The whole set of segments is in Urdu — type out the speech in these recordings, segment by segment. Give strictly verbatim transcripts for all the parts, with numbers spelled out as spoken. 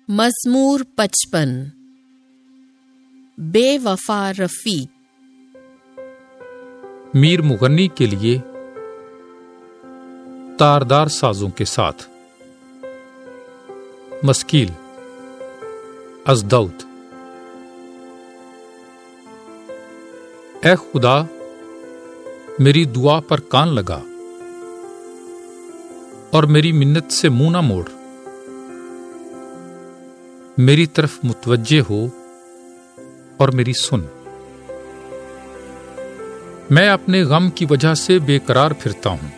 مزمور پچپن۔ بے وفا رفیق۔ میر مغنی کے لیے تاردار سازوں کے ساتھ مسکیل از داؤد۔ اے خدا، میری دعا پر کان لگا اور میری منت سے منہ نہ موڑ۔ میری طرف متوجہ ہو اور میری سن۔ میں اپنے غم کی وجہ سے بے قرار پھرتا ہوں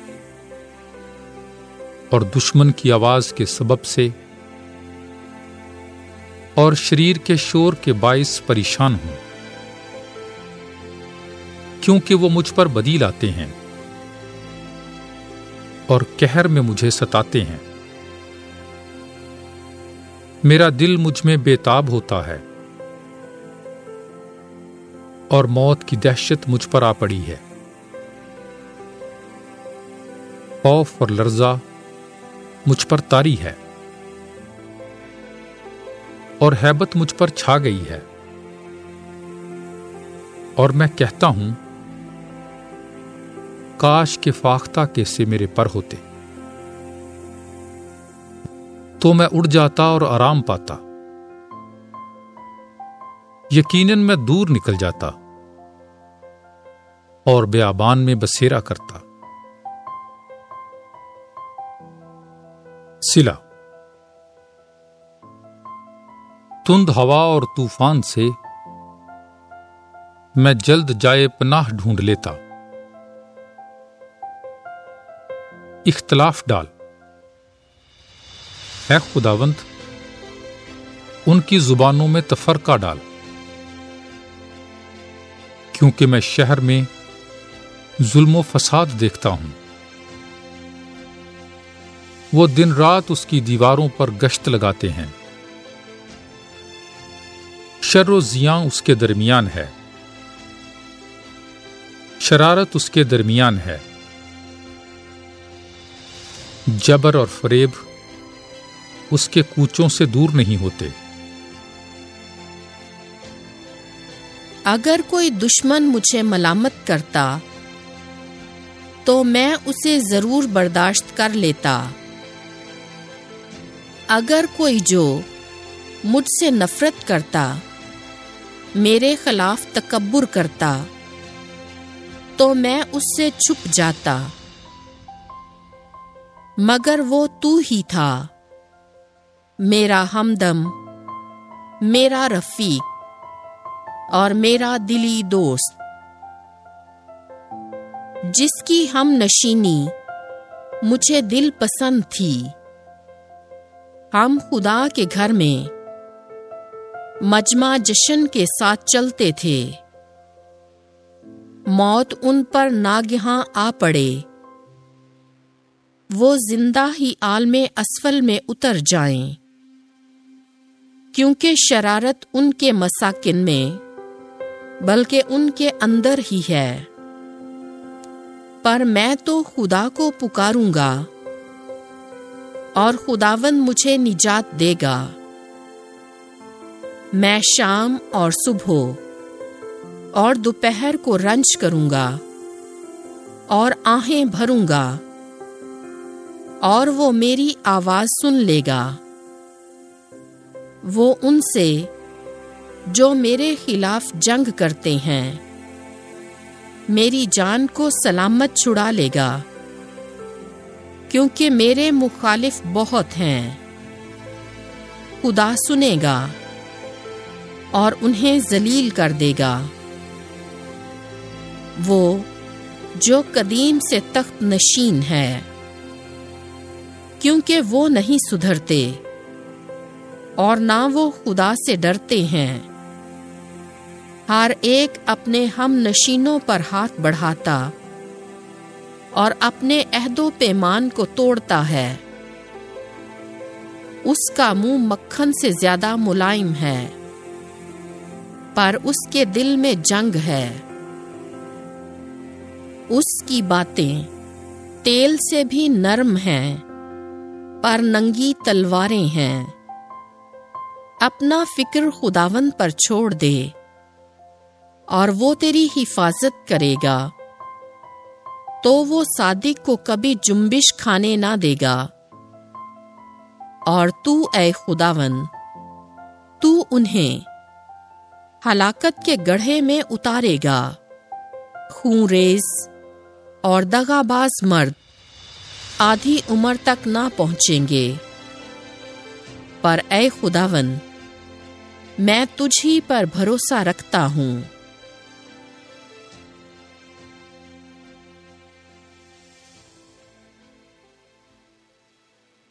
اور دشمن کی آواز کے سبب سے اور شریر کے شور کے باعث پریشان ہوں، کیونکہ وہ مجھ پر بدی لاتے ہیں اور قہر میں مجھے ستاتے ہیں۔ میرا دل مجھ میں بے تاب ہوتا ہے اور موت کی دہشت مجھ پر آ پڑی ہے۔ خوف اور لرزہ مجھ پر طاری ہے اور ہیبت مجھ پر چھا گئی ہے، اور میں کہتا ہوں کاش کہ فاختہ کے سے میرے پر ہوتے، تو میں اڑ جاتا اور آرام پاتا۔ یقیناً میں دور نکل جاتا اور بیابان میں بسیرا کرتا۔ صلہ۔ تند ہوا اور طوفان سے میں جلد جائے پناہ ڈھونڈ لیتا۔ اختلاف ڈال۔ اے خداوند، ان کی زبانوں میں تفرقہ ڈال، کیونکہ میں شہر میں ظلم و فساد دیکھتا ہوں۔ وہ دن رات اس کی دیواروں پر گشت لگاتے ہیں۔ شر و زیاں اس کے درمیان ہے، شرارت اس کے درمیان ہے۔ جبر اور فریب اس کے کوچوں سے دور نہیں ہوتے۔ اگر کوئی دشمن مجھے ملامت کرتا تو میں اسے ضرور برداشت کر لیتا۔ اگر کوئی جو مجھ سے نفرت کرتا میرے خلاف تکبر کرتا تو میں اس سے چھپ جاتا، مگر وہ تو ہی تھا، میرا ہمدم، میرا رفیق اور میرا دلی دوست، جس کی ہم نشینی مجھے دل پسند تھی۔ ہم خدا کے گھر میں مجمع جشن کے ساتھ چلتے تھے۔ موت ان پر ناگہاں آ پڑے، وہ زندہ ہی عالم اسفل میں اتر جائیں، کیونکہ شرارت ان کے مساکن میں بلکہ ان کے اندر ہی ہے۔ پر میں تو خدا کو پکاروں گا اور خداوند مجھے نجات دے گا۔ میں شام اور صبح اور دوپہر کو رنج کروں گا اور آہیں بھروں گا، اور وہ میری آواز سن لے گا۔ وہ ان سے جو میرے خلاف جنگ کرتے ہیں میری جان کو سلامت چھڑا لے گا، کیونکہ میرے مخالف بہت ہیں۔ خدا سنے گا اور انہیں ذلیل کر دے گا۔ وہ جو قدیم سے تخت نشین ہے، کیونکہ وہ نہیں سدھرتے اور نہ وہ خدا سے ڈرتے ہیں۔ ہر ایک اپنے ہم نشینوں پر ہاتھ بڑھاتا اور اپنے عہد و پیمان کو توڑتا ہے۔ اس کا منہ مکھن سے زیادہ ملائم ہے، پر اس کے دل میں جنگ ہے۔ اس کی باتیں تیل سے بھی نرم ہیں، پر ننگی تلواریں ہیں۔ اپنا فکر خداوند پر چھوڑ دے اور وہ تیری حفاظت کرے گا، تو وہ صادق کو کبھی جنبش کھانے نہ دے گا۔ اور تو اے خداوند، تو انہیں ہلاکت کے گڑھے میں اتارے گا۔ خون ریز اور دغاباز مرد آدھی عمر تک نہ پہنچیں گے، پر اے خداوند، میں تجھ ہی پر بھروسہ رکھتا ہوں۔